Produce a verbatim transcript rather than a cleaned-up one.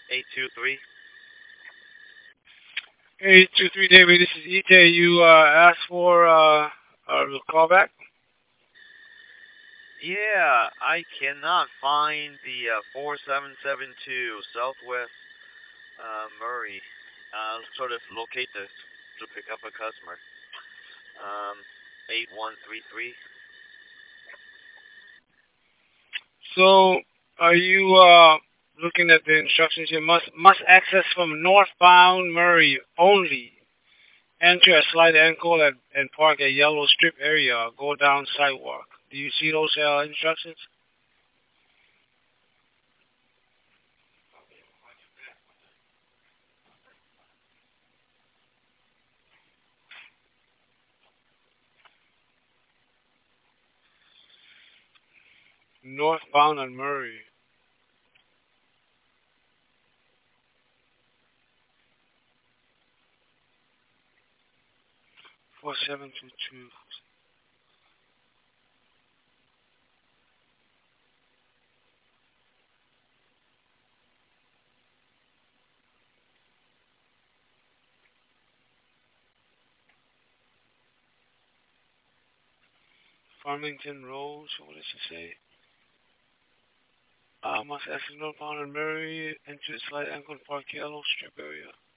eight two three. Hey, two three David, this is E J. You uh, asked for uh, a callback. Yeah, I cannot find the uh, four seven seven two Southwest uh, Murray. Uh, sort of locate this to pick up a customer. Um, eight one three three. So, are you uh, looking at the instructions here? Must must access from northbound Murray only. Enter a slight ankle and, and park at yellow strip area. Go down sidewalk. Do you see those uh, instructions? Northbound on Murray. four seven two two. Farmington Road. So what does it say? Uh, must access northbound on Murray. Enter a slight ankle and park yellow strip area.